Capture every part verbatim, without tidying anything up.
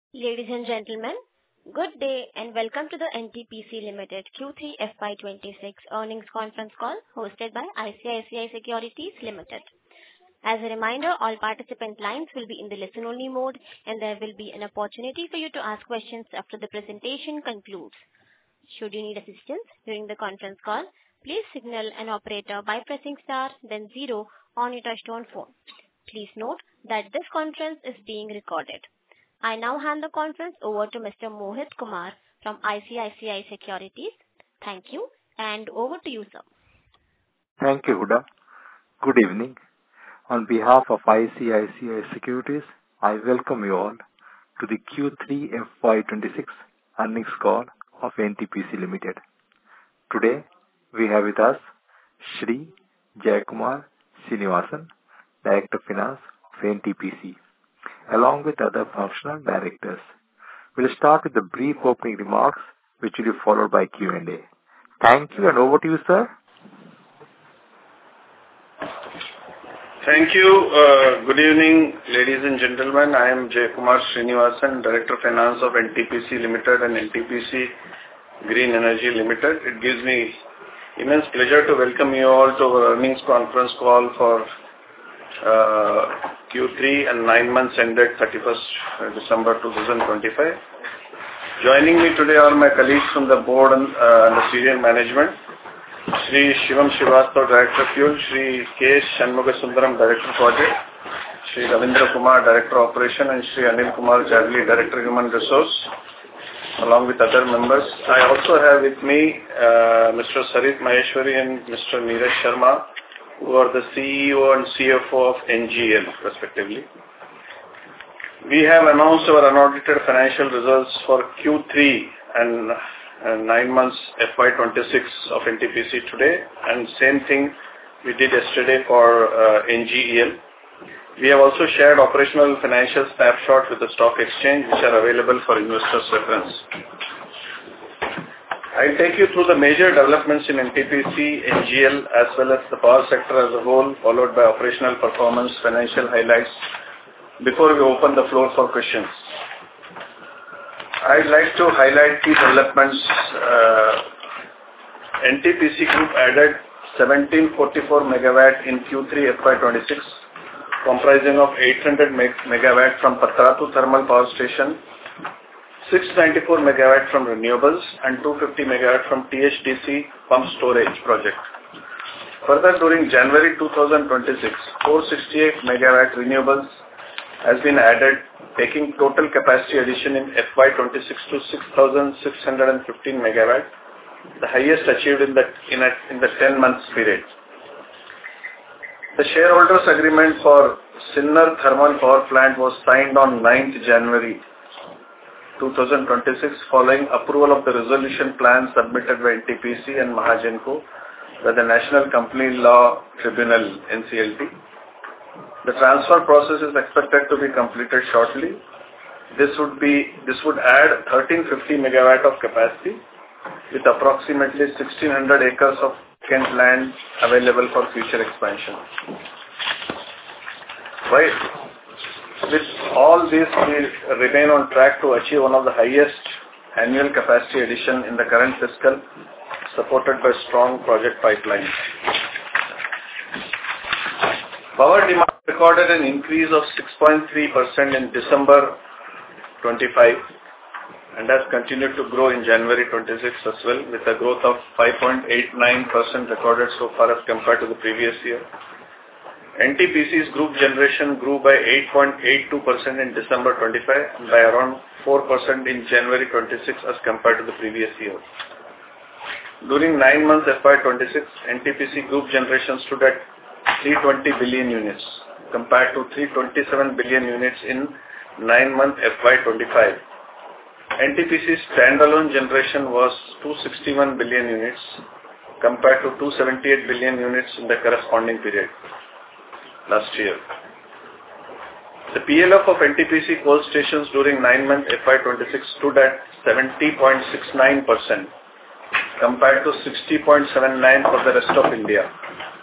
Ladies and gentlemen, good day and welcome to the N T P C Limited Q three F Y twenty-six earnings conference call hosted by I C I C I Securities Limited. As a reminder, all participant lines will be in the listen-only mode, and there will be an opportunity for you to ask questions after the presentation concludes. Should you need assistance during the conference call, please signal an operator by pressing star, then zero on your touch-tone phone. Please note that this conference is being recorded. I now hand the conference over to Mister Mohit Kumar from I C I C I Securities. Thank you, and over to you, sir. Thank you, Huda. Good evening. On behalf of I C I C I Securities, I welcome you all to the Q three F Y twenty-six earnings call of N T P C Limited. Today, we have with us Shri Jayakumar Srinivasan, Director of Finance of N T P C, along with other functional directors. We'll start with the brief opening remarks, which will be followed by Q and A. Thank you, and over to you, sir. Thank you. Uh, good evening, ladies and gentlemen. I am Jayakumar Srinivasan, Director of Finance of N T P C Limited and N T P C Green Energy Limited. It gives me immense pleasure to welcome you all to our earnings conference call for uh, Q three and nine months ended thirty-first December twenty twenty-five. Joining me today are my colleagues from the board and, uh, and the senior management. Shri Shivam Srivastava, Director of Fuel, Shri K. Shanmugasundaram, Director Project, Shri Ravindra Kumar, Director Operation, and Shri Anil Kumar Jadli, Director Human Resource, along with other members. I also have with me uh, Mister Sarit Maheshwari and Mister Neeraj Sharma, who are the C E O and C F O of N G L, respectively. We have announced our unaudited financial results for Q three and and nine months F Y twenty-six of N T P C today, and same thing we did yesterday for uh, N G L. We have also shared operational financial snapshot with the stock exchange, which are available for investors' reference. I'll take you through the major developments in N T P C, N G L, as well as the power sector as a whole, followed by operational performance, financial highlights, before we open the floor for questions. I'd like to highlight key developments. Uh, N T P C Group added seventeen forty-four megawatt in Q three F Y twenty-six, comprising of eight hundred megawatt from Patratu Thermal Power Station, six ninety-four megawatt from renewables, and two fifty megawatt from T H D C pump storage project. Further, during January twenty twenty-six, four sixty-eight megawatt renewables has been added, taking total capacity addition in F Y twenty-six to six thousand six hundred fifteen megawatt, the highest achieved in the in, a, in the ten months period. The shareholders agreement for Sinnar Thermal Power Plant was signed on ninth January twenty twenty-six, following approval of the resolution plan submitted by N T P C and Mahagenco by the National Company Law Tribunal N C L T. The transfer process is expected to be completed shortly. This would be this would add thirteen fifty megawatt of capacity with approximately sixteen hundred acres of vacant land available for future expansion. Right. With all this, we remain on track to achieve one of the highest annual capacity addition in the current fiscal, supported by strong project pipeline. Power demand recorded an increase of six point three percent in December twenty-five and has continued to grow in January twenty-six as well, with a growth of five point eight nine percent recorded so far as compared to the previous year. N T P C's group generation grew by eight point eight two percent in December twenty-five and by around four percent in January twenty-six as compared to the previous year. During nine months F Y twenty-six, N T P C group generation stood at three hundred twenty billion units compared to three hundred twenty-seven billion units in nine month F Y twenty-five. N T P C's standalone generation was two hundred sixty-one billion units compared to two hundred seventy-eight billion units in the corresponding period last year. The P L F of N T P C coal stations during nine month F Y twenty-six stood at seventy point six nine percent compared to sixty point seven nine for the rest of India.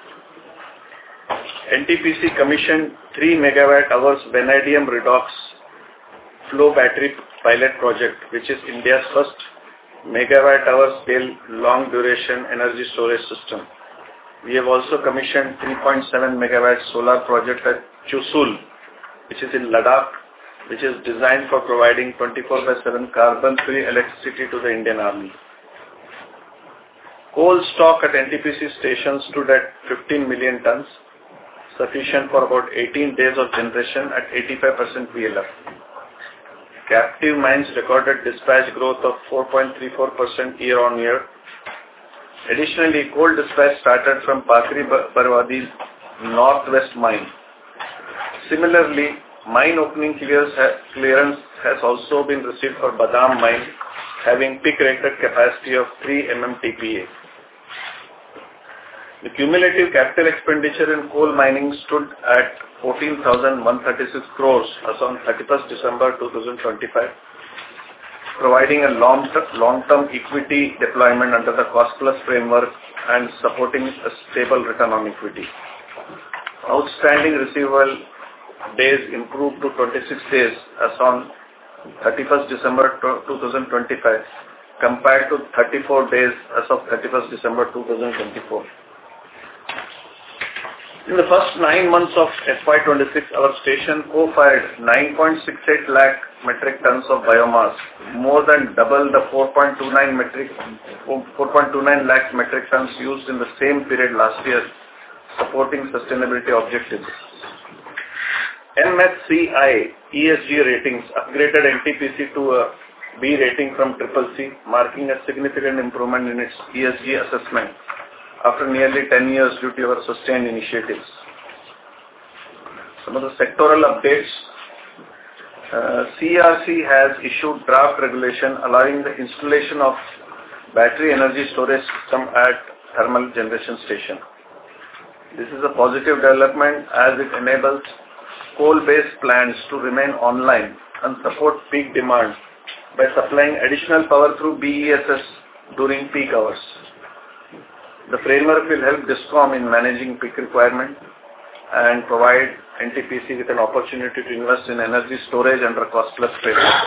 N T P C commissioned three megawatt hours vanadium redox flow battery pilot project, which is India's first megawatt-hour scale long-duration energy storage system. We have also commissioned three point seven megawatt solar project at Chushul, which is in Ladakh, which is designed for providing twenty-four by seven carbon-free electricity to the Indian Army. Coal stock at N T P C stations stood at fifteen million tons, sufficient for about eighteen days of generation at eighty-five percent P L F. Captive mines recorded dispatch growth of four point three four percent year-on-year. Additionally, coal dispatch started from Pakri Barwadih's northwest mine. Similarly, mine opening clearance has also been received for Badam mine, having peak rated capacity of three million T P A. The cumulative capital expenditure in coal mining stood at fourteen thousand one hundred thirty-six crores as on thirty-first December two thousand twenty-five, providing a long-term equity deployment under the cost-plus framework and supporting a stable return on equity. Outstanding receivable days improved to twenty-six days as on thirty-first December two thousand twenty-five, compared to thirty-four days as of thirty-first December two thousand twenty-four. In the first nine months of F Y twenty-six, our station co-fired nine point six eight lakh metric tons of biomass, more than double the four point two nine metric, four point two nine lakh metric tons used in the same period last year, supporting sustainability objectives. M S C I E S G ratings upgraded N T P C to a B rating from triple C, marking a significant improvement in its E S G assessment after nearly ten years due to our sustained initiatives. Some of the sectoral updates. Uh, C E R C has issued draft regulation allowing the installation of battery energy storage system at thermal generation station. This is a positive development as it enables coal-based plants to remain online and support peak demand by supplying additional power through B E S S during peak hours. The framework will help DISCOM in managing peak requirement and provide N T P C with an opportunity to invest in energy storage under cost-plus framework.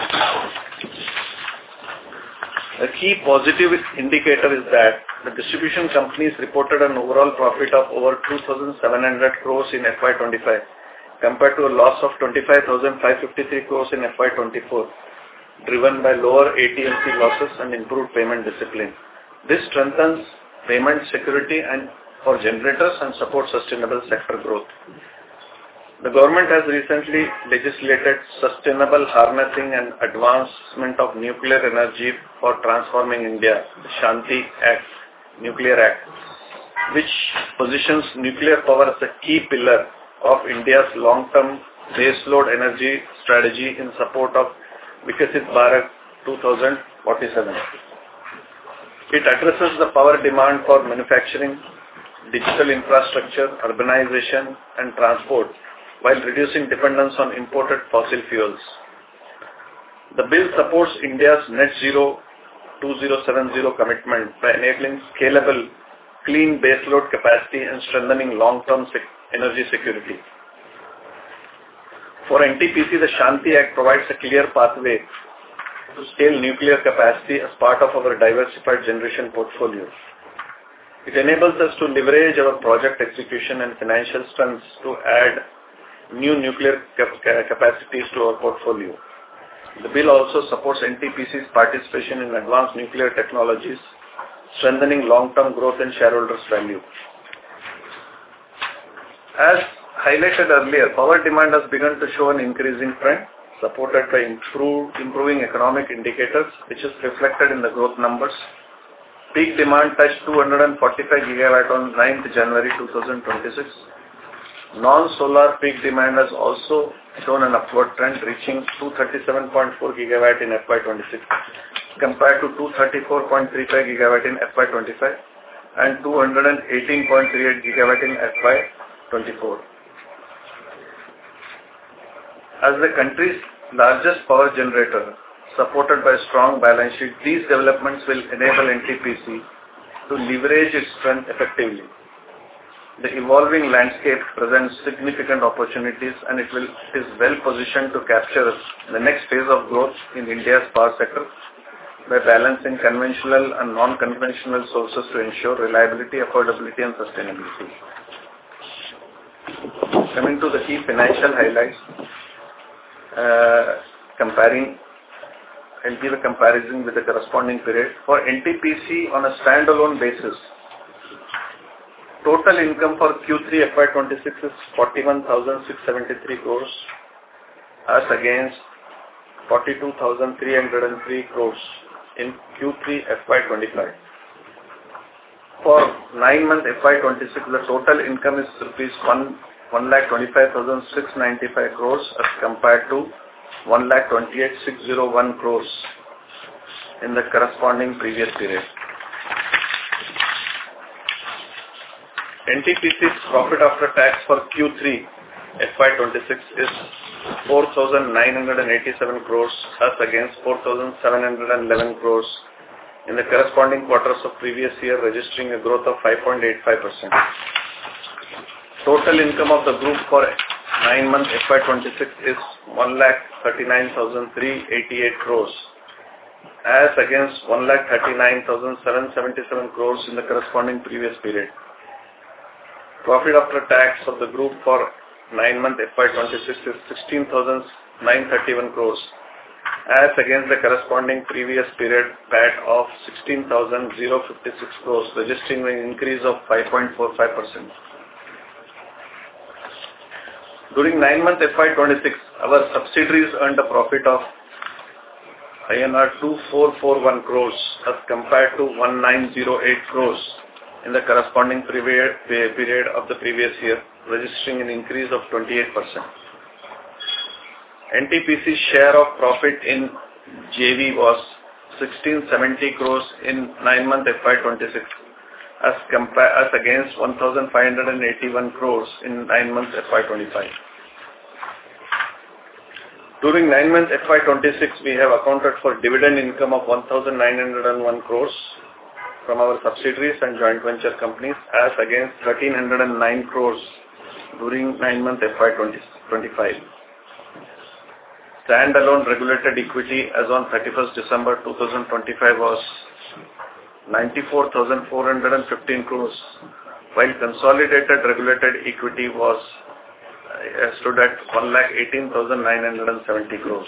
A key positive indicator is that the distribution companies reported an overall profit of over two thousand seven hundred crores in F Y twenty-five, compared to a loss of twenty-five thousand five hundred fifty-three crores in F Y twenty-four, driven by lower A T M C losses and improved payment discipline. This strengthens payment security and for generators and supports sustainable sector growth. The government has recently legislated sustainable harnessing and advancement of nuclear energy for transforming India, the Shanti Act, Nuclear Act, which positions nuclear power as a key pillar of India's long-term baseload energy strategy in support of Vikasit Bharat twenty forty-seven. It addresses the power demand for manufacturing, digital infrastructure, urbanization, and transport while reducing dependence on imported fossil fuels. The bill supports India's net zero twenty seventy commitment by enabling scalable, clean baseload capacity and strengthening long-term sec- energy security. For N T P C, the Shanti Act provides a clear pathway to scale nuclear capacity as part of our diversified generation portfolio. It enables us to leverage our project execution and financial strengths to add new nuclear cap- capacities to our portfolio. The bill also supports N T P C's participation in advanced nuclear technologies, strengthening long-term growth and shareholders' value. As highlighted earlier, power demand has begun to show an increasing trend, supported by improved, improving economic indicators, which is reflected in the growth numbers. Peak demand touched two hundred forty-five gigawatt on ninth January twenty twenty-six. Non-solar peak demand has also shown an upward trend, reaching two hundred thirty-seven point four gigawatt in F Y twenty-six, compared to two hundred thirty-four point three five gigawatt in F Y twenty-five and two hundred eighteen point three eight gigawatt in F Y twenty-four. As the country's largest power generator, supported by a strong balance sheet, these developments will enable N T P C to leverage its strength effectively. The evolving landscape presents significant opportunities, and it will it is well positioned to capture the next phase of growth in India's power sector by balancing conventional and non-conventional sources to ensure reliability, affordability, and sustainability. Coming to the key financial highlights, uh, comparing, I'll give a comparison with the corresponding period. For N T P C on a standalone basis, total income for Q three F Y twenty-six is forty-one thousand six hundred seventy-three crores as against forty-two thousand three hundred three crores in Q three F Y twenty-five. For nine month F Y twenty-six, the total income is rupees one lakh twenty-five thousand six hundred ninety-five crores as compared to one lakh twenty-eight thousand six hundred one crores in the corresponding previous period. N T P C's profit after tax for Q three F Y twenty-six is four thousand nine hundred eighty-seven crores as against four thousand seven hundred eleven crores in the corresponding quarters of previous year, registering a growth of five point eight five percent. Total income of the group for nine months F Y twenty-six is one lakh thirty-nine thousand three hundred eighty-eight crores as against one lakh thirty-nine thousand seven hundred seventy-seven crores in the corresponding previous period. Profit after tax of the group for nine months F Y twenty-six is sixteen thousand nine hundred thirty-one crores as against the corresponding previous period P A T of sixteen thousand fifty-six crores, registering an increase of five point four five percent. During nine months F Y twenty-six, our subsidiaries earned a profit of I N R two thousand four hundred forty-one crores as compared to nineteen oh eight crores in the corresponding period period of the previous year, registering an increase of twenty-eight percent. N T P C's share of profit in J V was sixteen seventy crores in nine months F Y twenty-six as compare as against one thousand five hundred eighty-one crores in nine months F Y twenty-five. During nine months F Y twenty-six, we have accounted for dividend income of one thousand nine hundred one crores from our subsidiaries and joint venture companies as against one thousand three hundred nine crores during nine months F Y twenty-five. Standalone regulated equity as on thirty-first December two thousand twenty-five was ninety-four thousand four hundred fifteen crores, while consolidated regulated equity was uh, stood at one lakh eighteen thousand nine hundred seventy crores.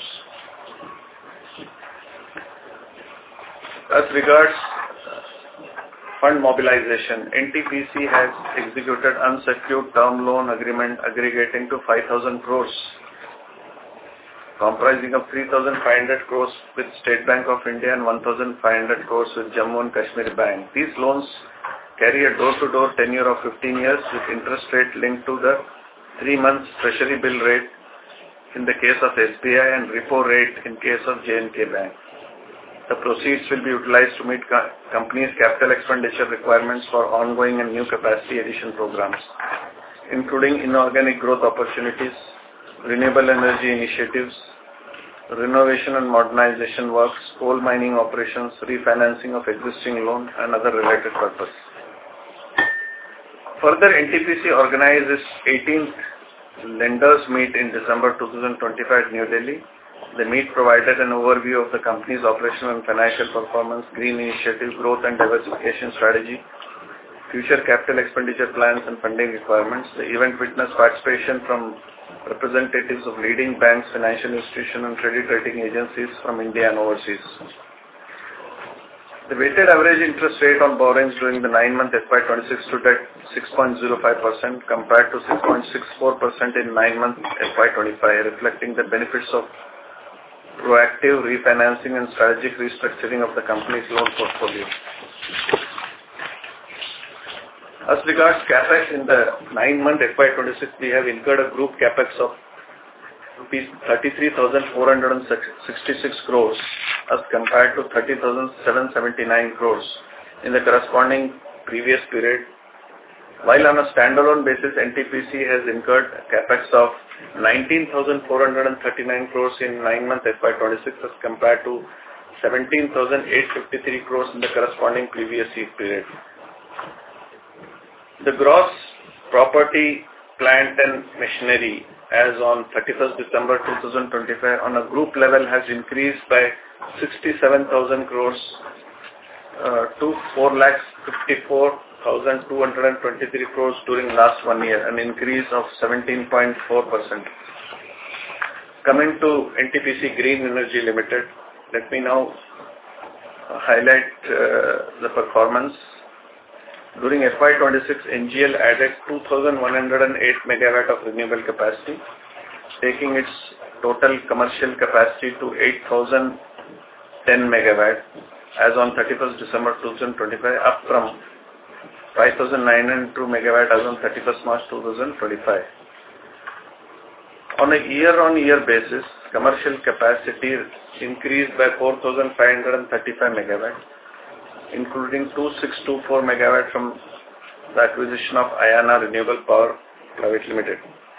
As regards fund mobilization, N T P C has executed unsecured term loan agreement aggregating to five thousand crores, comprising of three thousand five hundred crores with State Bank of India and one thousand five hundred crores with Jammu and Kashmir Bank. These loans carry a door-to-door tenure of fifteen years with interest rate linked to the three months treasury bill rate in the case of S B I and repo rate in case of J and K Bank. The proceeds will be utilized to meet co- company's capital expenditure requirements for ongoing and new capacity addition programs, including inorganic growth opportunities, renewable energy initiatives, renovation and modernization works, coal mining operations, refinancing of existing loan, and other related purposes. Further, N T P C organized its eighteenth lenders meet in December two thousand twenty-five at New Delhi. The meet provided an overview of the company's operational and financial performance, green initiative, growth and diversification strategy, future capital expenditure plans and funding requirements. The event witnessed participation from representatives of leading banks, financial institutions and credit rating agencies from India and overseas. The weighted average interest rate on borrowings during the nine-month F Y twenty-six stood at six point zero five percent compared to six point six four percent in nine-month F Y twenty-five, reflecting the benefits of proactive refinancing and strategic restructuring of the company's loan portfolio. As regards CapEx, in the nine-month F Y twenty-six, we have incurred a group CapEx of rupees thirty-three thousand four hundred sixty-six crores as compared to thirty thousand seven hundred seventy-nine crores in the corresponding previous period. While on a standalone basis, N T P C has incurred CapEx of nineteen thousand four hundred thirty-nine crores in nine-month F Y twenty-six as compared to seventeen thousand eight hundred fifty-three crores in the corresponding previous year period. The gross property, plant and machinery as on thirty-first December twenty twenty-five on a group level has increased by sixty-seven thousand crores uh, to four lakh fifty-four thousand two hundred twenty-three crores during last one year, an increase of seventeen point four percent. Coming to N T P C Green Energy Limited, let me now highlight uh, the performance. During F Y twenty-six, N G L added two thousand one hundred eight megawatt of renewable capacity, taking its total commercial capacity to eight thousand ten megawatt as on thirty-first December twenty twenty-five, up from five thousand nine hundred two megawatt as on thirty-first March twenty twenty-five. On a year-on-year basis, commercial capacity increased by four thousand five hundred thirty-five megawatt, including two thousand six hundred twenty-four megawatt from the acquisition of Ayana Renewable Power Private Limited.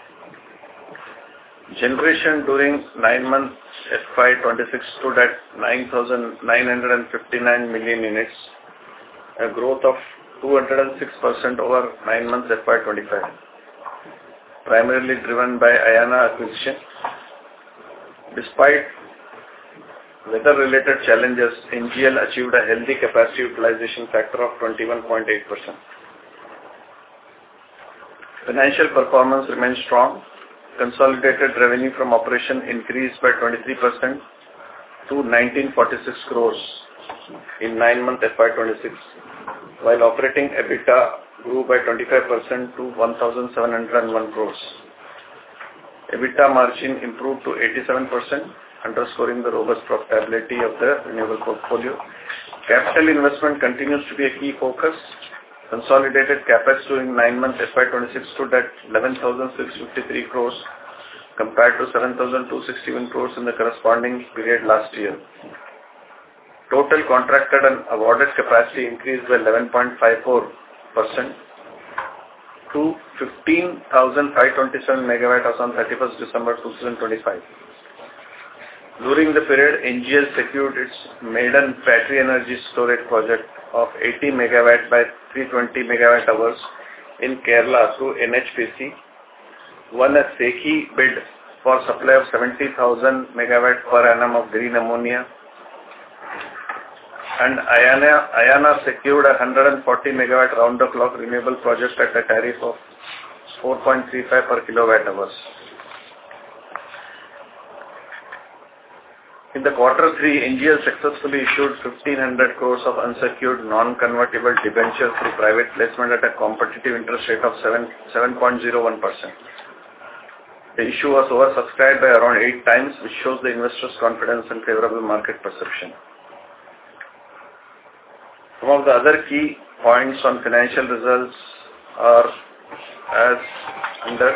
Generation during nine months F Y twenty-six stood at nine thousand nine hundred fifty-nine million units, a growth of two hundred six percent over nine months F Y twenty-five, primarily driven by Ayana acquisition. Despite weather-related challenges, N G L achieved a healthy capacity utilization factor of twenty-one point eight percent. Financial performance remains strong. Consolidated revenue from operation increased by twenty-three percent to one thousand nine hundred forty-six crores in nine months F Y twenty-six, while operating EBITDA grew by twenty-five percent to one thousand seven hundred one crores. EBITDA margin improved to eighty-seven percent, underscoring the robust profitability of the renewable portfolio. Capital investment continues to be a key focus. Consolidated capex during nine months F Y twenty-six stood at eleven thousand six hundred fifty-three crores compared to seven thousand two hundred sixty-one crores in the corresponding period last year. Total contracted and awarded capacity increased by eleven point five four percent to fifteen thousand five hundred twenty-seven megawatt as on thirty-first December twenty twenty-five. During the period, N G L secured its maiden battery energy storage project of eighty megawatt by three hundred twenty megawatt hours in Kerala through N H P C, won a SECI bid for supply of seventy thousand megawatt per annum of green ammonia, and Ayana, Ayana secured a one hundred forty megawatt round-the-clock renewable project at a tariff of four point three five per kilowatt hours. In the quarter three, N G L successfully issued fifteen hundred crores of unsecured non-convertible debentures through private placement at a competitive interest rate of seven point zero one percent. The issue was oversubscribed by around eight times, which shows the investors' confidence and favorable market perception. Some of the other key points on financial results are as under.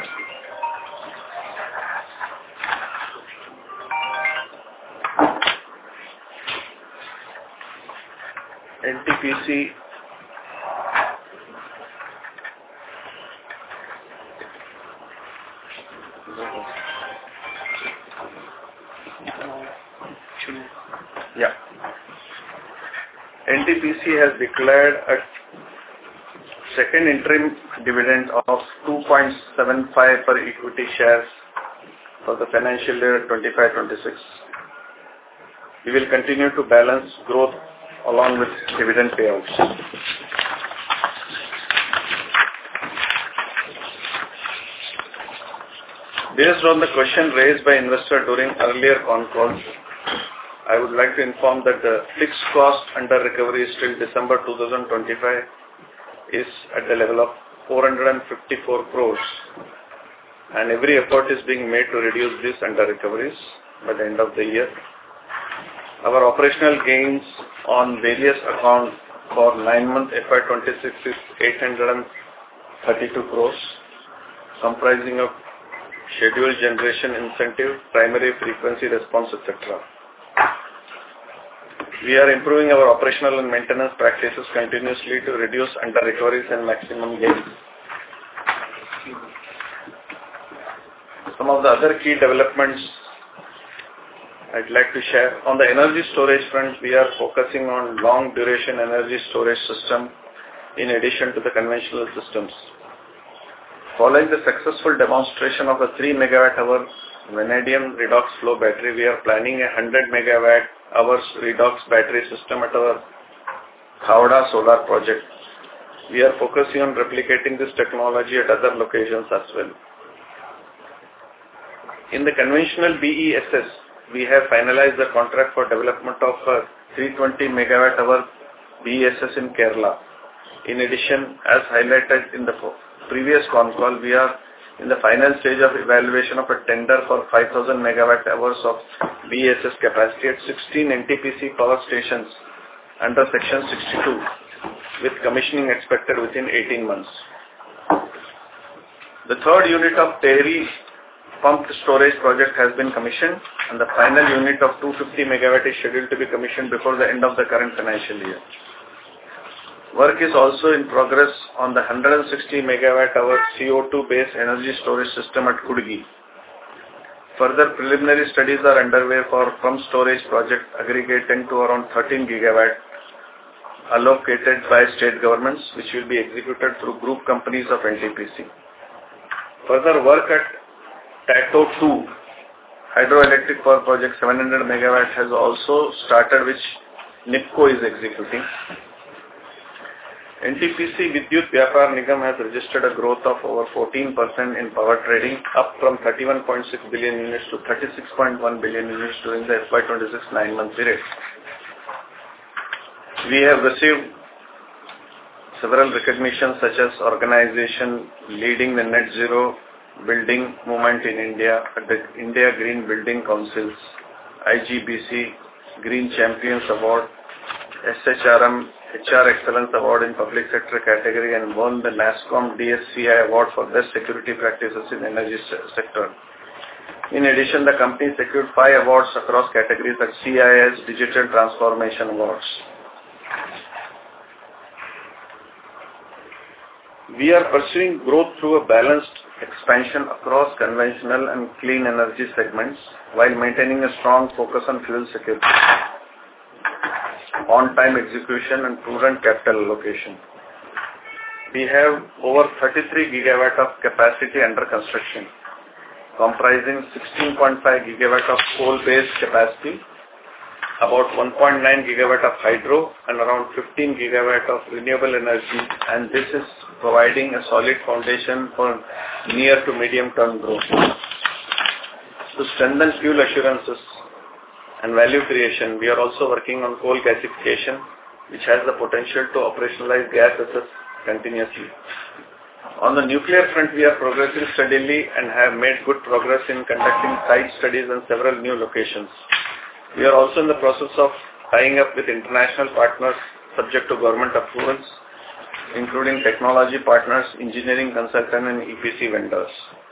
N T P C yeah N T P C has declared a second interim dividend of two point seven five per equity shares for the financial year twenty-five twenty-six. We will continue to balance growth along with dividend payouts. Based on the question raised by investor during earlier con calls, I would like to inform that the fixed cost under recovery till December twenty twenty-five is at the level of four hundred fifty-four crores, and every effort is being made to reduce this under recoveries by the end of the year. Our operational gains on various accounts for nine months F Y twenty-six is eight hundred thirty-two crores, comprising of scheduled generation incentive, primary frequency response, et cetera. We are improving our operational and maintenance practices continuously to reduce under recoveries and maximum gains. Some of the other key developments I'd like to share. On the energy storage front, we are focusing on long duration energy storage system in addition to the conventional systems. Following the successful demonstration of a three megawatt hour vanadium redox flow battery, we are planning a one hundred megawatt hours redox battery system at our Khavda solar project. We are focusing on replicating this technology at other locations as well. In the conventional B E S S, we have finalized the contract for development of a three hundred twenty megawatt hour B E S S in Kerala. In addition, as highlighted in the previous con call, we are in the final stage of evaluation of a tender for five thousand megawatt hours of B E S S capacity at sixteen N T P C power stations under Section sixty-two, with commissioning expected within eighteen months. The third unit of Tehri pumped storage project has been commissioned, and the final unit of two hundred fifty megawatt is scheduled to be commissioned before the end of the current financial year. Work is also in progress on the one hundred sixty megawatt hour C O two based energy storage system at Kudgi. Further preliminary studies are underway for pumped storage project aggregating to around thirteen gigawatt allocated by state governments, which will be executed through group companies of N T P C. Further work at Tato two hydroelectric power project seven hundred megawatt has also started, which NIPCO is executing. N T P C Vidyut Vyapar Nigam has registered a growth of over fourteen percent in power trading, up from thirty-one point six billion units to thirty-six point one billion units during the F Y twenty-six nine-month period. We have received several recognitions such as organization leading the net zero building movement in India at the India Green Building Council's I G B C Green Champions Award, S H R M H R Excellence Award in Public Sector category, and won the NASSCOM D S C I Award for Best Security Practices in Energy Sector. In addition, the company secured five awards across categories at C I S Digital Transformation Awards. We are pursuing growth through a balanced expansion across conventional and clean energy segments while maintaining a strong focus on fuel security, on-time execution and prudent capital allocation. We have over thirty-three gigawatt of capacity under construction, comprising sixteen point five gigawatt of coal-based capacity, about one point nine gigawatt of hydro, and around fifteen gigawatt of renewable energy, and this is providing a solid foundation for near to medium term growth. To strengthen fuel assurances and value creation, we are also working on coal gasification, which has the potential to operationalize gas assets continuously. On the nuclear front, we are progressing steadily and have made good progress in conducting site studies in several new locations. We are also in the process of tying up with international partners subject to government approvals, including technology partners, engineering consultant and E P C vendors.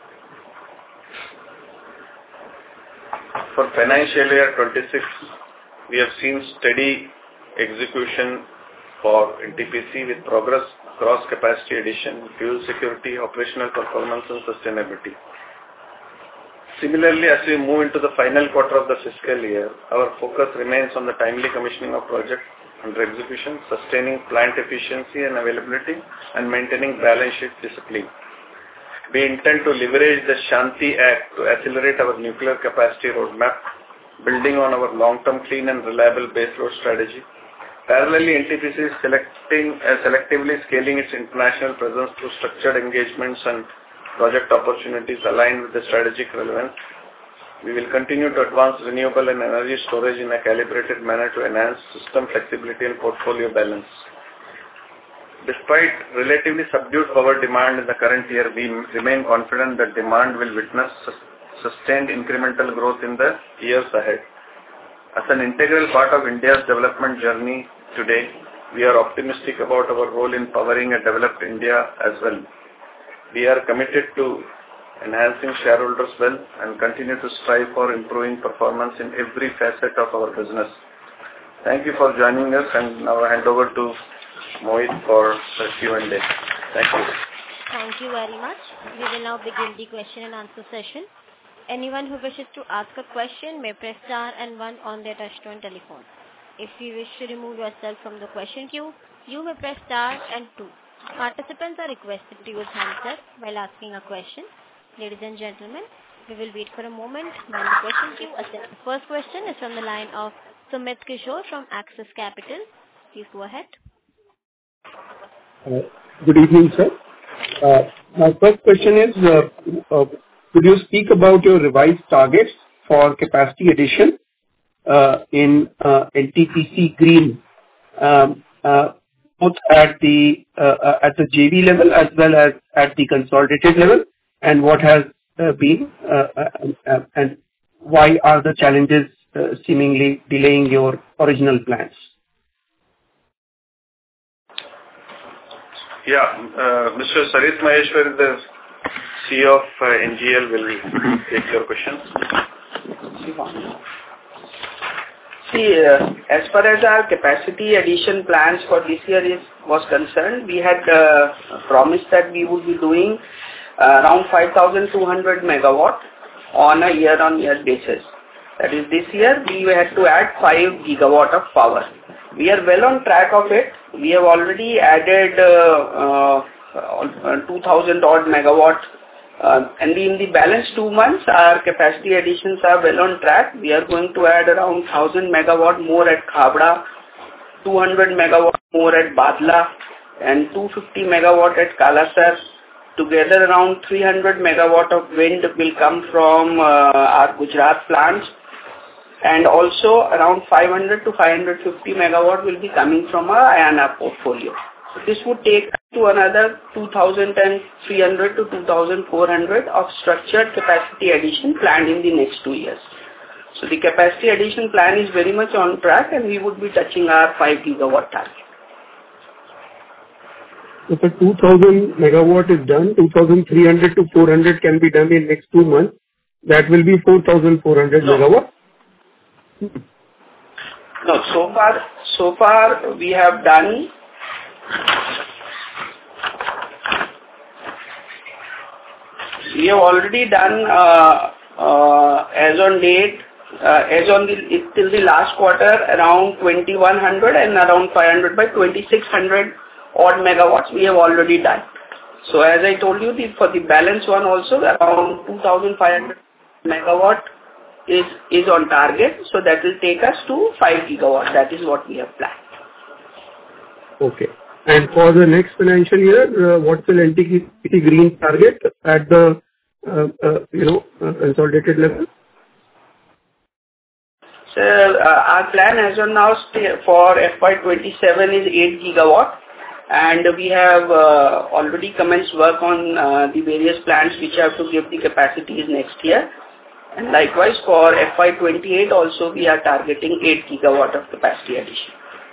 For financial year twenty-six, we have seen steady execution for N T P C with progress across capacity addition, fuel security, operational performance and sustainability. Similarly, as we move into the final quarter of the fiscal year, our focus remains on the timely commissioning of projects under execution, sustaining plant efficiency and availability, and maintaining balance sheet discipline. We intend to leverage the Shanti Act to accelerate our nuclear capacity roadmap, building on our long-term clean and reliable baseload strategy. Parallelly, N T P C is selecting, uh, selectively scaling its international presence through structured engagements and project opportunities aligned with the strategic relevance. We will continue to advance renewable and energy storage in a calibrated manner to enhance system flexibility and portfolio balance. Despite relatively subdued power demand in the current year, we remain confident that demand will witness sustained incremental growth in the years ahead. As an integral part of India's development journey today, we are optimistic about our role in powering a developed India as well. We are committed to enhancing shareholders' wealth and continue to strive for improving performance in every facet of our business. Thank you for joining us, and now I hand over to Mohit for the Q and A. Thank you. Thank you very much. We will now begin the question and answer session. Anyone who wishes to ask a question may press star and one on their touchtone telephone. If you wish to remove yourself from the question queue, you may press star and two. Participants are requested to use handset while asking a question. Ladies and gentlemen, we will wait for a moment while the question queue assembles. The first question is from the line of Sumit Kishore from Axis Capital. Please go ahead. Uh, good evening, sir. Uh, my first question is, uh, uh, could you speak about your revised targets for capacity addition uh, in uh, N T P C Green, um, uh, both at the uh, uh, at the J V level as well as at the consolidated level, and what has uh, been uh, uh, uh, and why are the challenges uh, seemingly delaying your original plans? Yeah, uh, Mister Sarit Maheshwar, the C E O of uh, N G L, will take your question. See, uh, as far as our capacity addition plans for this year is was concerned, we had uh, promised that we would be doing uh, around five thousand two hundred megawatt on a year-on-year basis. That is, this year we had to add five gigawatt of power. We are well on track of it. We have already added uh, uh, two thousand odd megawatt, uh, and in the balance two months, our capacity additions are well on track. We are going to add around one thousand megawatt more at Khavda, two hundred megawatt more at Badla, and two hundred fifty megawatt at Kalasar. Together, around three hundred megawatt of wind will come from uh, our Gujarat plants. And also around five hundred to five hundred fifty megawatt will be coming from our Ayana portfolio. So this would take to another two thousand three hundred to two thousand four hundred of structured capacity addition planned in the next two years. So the capacity addition plan is very much on track, and we would be touching our five gigawatt target. If a two thousand megawatt is done, two thousand three hundred to four hundred can be done in next two months. That will be four thousand four hundred no. megawatt. No, so far, so far we have done we have already done uh, uh, as on date, uh, as on the till the last quarter, around twenty-one hundred and around five hundred by twenty-six hundred odd megawatts we have already done. So as I told you, the, for the balance one also around two thousand five hundred megawatt is is on target, so that will take us to five gigawatt. That is what we have planned. Okay. And for the next financial year, uh, what will N T P C Green target at the uh, uh, you know uh, consolidated level? So uh, our plan as of now for F Y twenty-seven is eight gigawatt, and we have uh, already commenced work on uh, the various plants which have to give the capacities next year. And likewise for F Y twenty-eight also we are targeting eight gigawatt of capacity addition.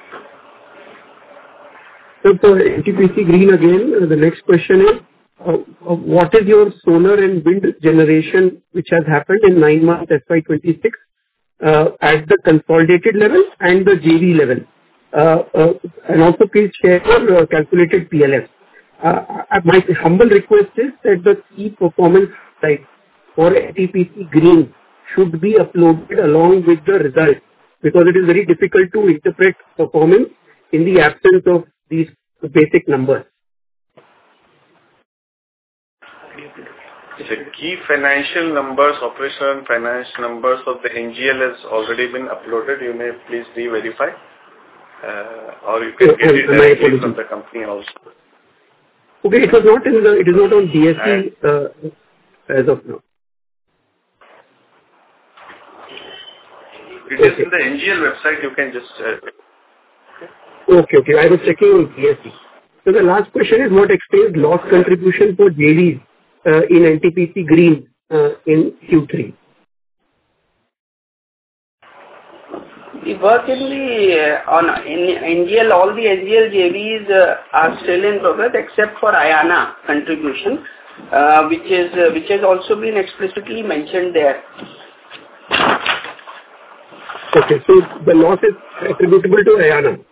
So for N T P C Green again, uh, the next question is, uh, uh, what is your solar and wind generation which has happened in nine months F Y twenty-six uh, at the consolidated level and the J V level? Uh, uh, and also please share your uh, calculated P L F. Uh, uh, my humble request is that the key performance slides for N T P C Green should be uploaded along with the result, because it is very difficult to interpret performance in the absence of these basic numbers. The key financial numbers, operational and financial numbers of the N G L has already been uploaded. You may please re-verify, uh, or you can Oh, get oh, it my directly apologies. from the company also. Okay, it was not in the, it is not on D S C uh, as of now. It is Okay. in the N G L website. You can just. Uh, Okay, okay. I was checking on D S C. So the last question is, what explains loss contribution for J Vs uh, in N T P C Green uh, in Q three? The work in the uh, on in N G L, all the N G L J Vs uh, are still in progress except for Ayana contribution, uh, which is uh, which has also been explicitly mentioned there. Okay, so the loss is attributable to Ayana.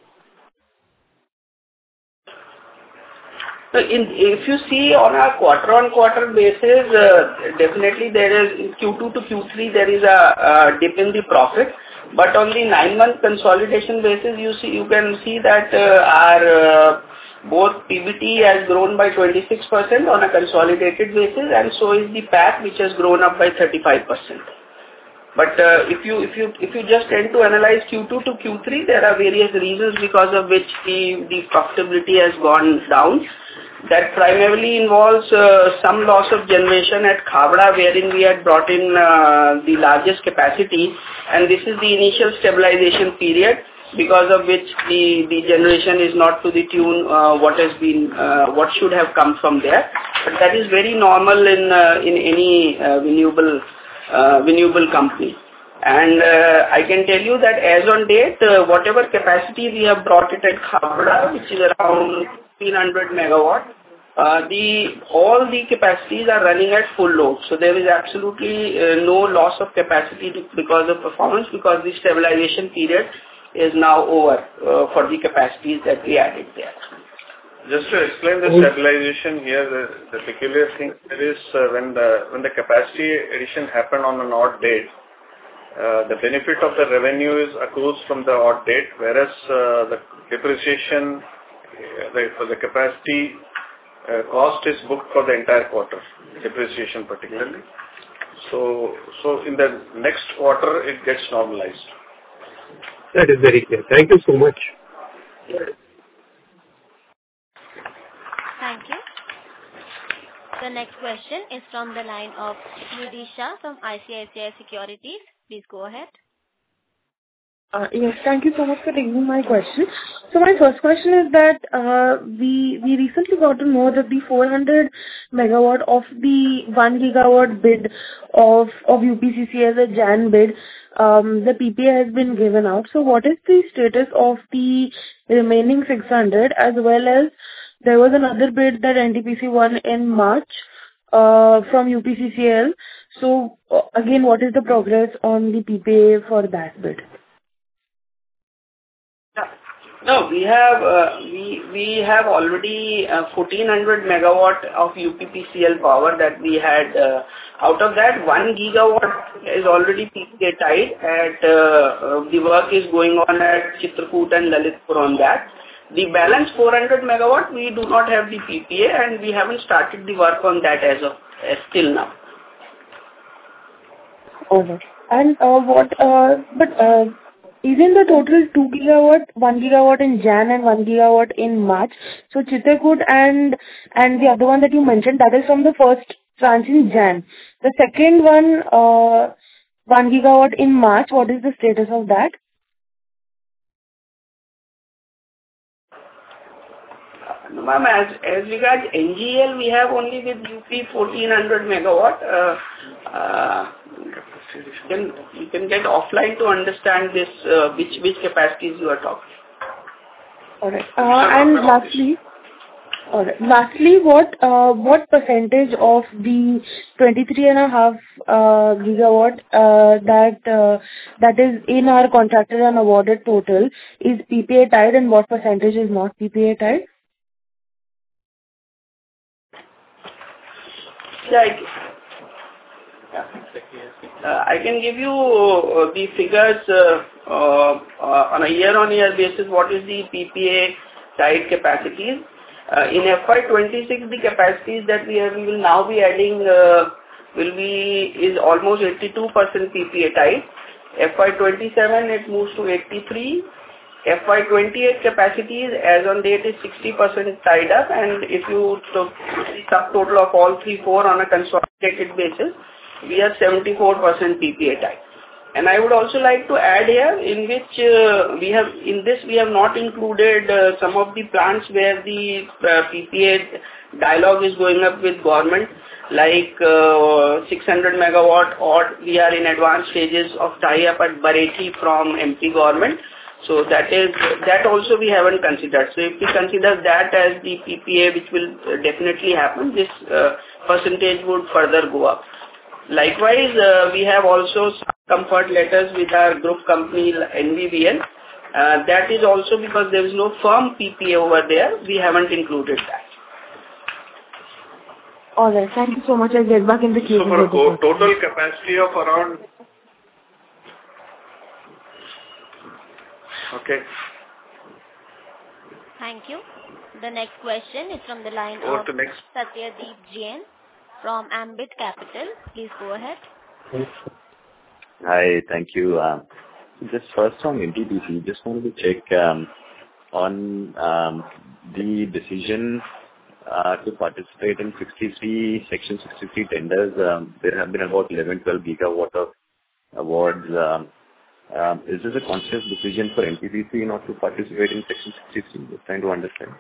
So in, if you see on a quarter-on-quarter basis, uh, definitely there is Q two to Q three there is a, a dip in the profit, but on the nine-month consolidation basis, you see you can see that uh, our uh, Both P B T has grown by twenty-six percent on a consolidated basis, and so is the P A T, which has grown up by thirty-five percent. But uh, if you if you if you just tend to analyze Q two to Q three, there are various reasons because of which the the profitability has gone down. That primarily involves uh, some loss of generation at Khavda, wherein we had brought in uh, the largest capacity, and this is the initial stabilization period, because of which the the generation is not to the tune uh, what has been uh, what should have come from there. But that is very normal in uh, in any uh, renewable uh, renewable company. And uh, I can tell you that as on date, uh, whatever capacity we have brought it at Khavda, which is around fifteen hundred megawatt, uh, the all the capacities are running at full load. So there is absolutely uh, no loss of capacity because of performance, because the stabilization period is now over uh, for the capacities that we added there. Just to explain the stabilization here, the, the peculiar thing there is uh, when the when the capacity addition happened on an odd date, uh, the benefit of the revenue is accrues from the odd date, whereas uh, the depreciation uh, the, for the capacity uh, cost is booked for the entire quarter, depreciation particularly. So, so in the next quarter it gets normalized. That is very clear. Thank you so much. Thank you. The next question is from the line of Nidhi Shah from I C I C I Securities. Please go ahead. Uh, yes, thank you so much for taking my question. So my first question is that uh, we we recently got to know that the four hundred megawatt of the one gigawatt bid of of U P C C L as a Jan bid, um, the P P A has been given out. So what is the status of the remaining six hundred, as well as there was another bid that N T P C won in March uh, from U P C C L. So uh, again, what is the progress on the P P A for that bid? No, we have uh, we we have already uh, fourteen hundred megawatt of U P P C L power that we had. Uh, out of that, one gigawatt is already P P A tied. At uh, uh, the work is going on at Chitrakoot and Lalitpur on that. The balance four hundred megawatt, we do not have the P P A, and we haven't started the work on that as of as till now. Okay. And uh, what? Uh, but. Uh, Isn't the total two gigawatt, one gigawatt in Jan and one gigawatt in March? So Chitrakoot and and the other one that you mentioned, that is from the first tranche in Jan. The second one, uh, one gigawatt in March. What is the status of that? No, ma'am, as as regards N G L, we have only with U P fourteen hundred megawatt. Uh, uh, Can you can get offline to understand this uh, which which capacities you are talking. All right. Uh, and lastly, all right. Lastly, what uh, what percentage of the twenty-three and a half uh, gigawatt uh, that uh, that is in our contracted and awarded total is P P A tied, and what percentage is not P P A tied? Yeah. I, yeah. Uh, I can give you uh, the figures uh, uh, uh, on a year-on-year basis. What is the P P A tied capacities? Uh, in F Y twenty-six, the capacities that we, have, we will now be adding uh, will be is almost eighty-two percent P P A tied. F Y twenty-seven, it moves to eighty-three. F Y twenty-eight capacities as on date is sixty percent tied up, and if you took the subtotal of all three four on a consolidated basis, we have seventy-four percent P P A tied. And I would also like to add here, in which uh, we have, in this we have not included uh, some of the plants where the uh, P P A dialogue is going up with government, like uh, six hundred megawatt, or we are in advanced stages of tie-up at Barethi from M P government. So that is, that also we haven't considered. So if we consider that as the P P A, which will definitely happen, this uh, percentage would further go up. Likewise, uh, we have also some comfort letters with our group company N V V N. Uh, that is also because there is no firm P P A over there. We haven't included that. All right. Thank you so much. I'll get back in the queue. So for a total capacity of around... Okay. Thank you. The next question is from the line Over of to next. Satyadeep Jain from Ambit Capital. Please go ahead. Hi, thank you. Um, just first on N T P C, just wanted to check um, on um, the decision uh, to participate in sixty-three Section sixty-three tenders. Um, there have been about eleven to twelve gigawatt of awards. Um, um, is this a conscious decision for N T P C not to participate in Section sixty-three? Just trying to understand.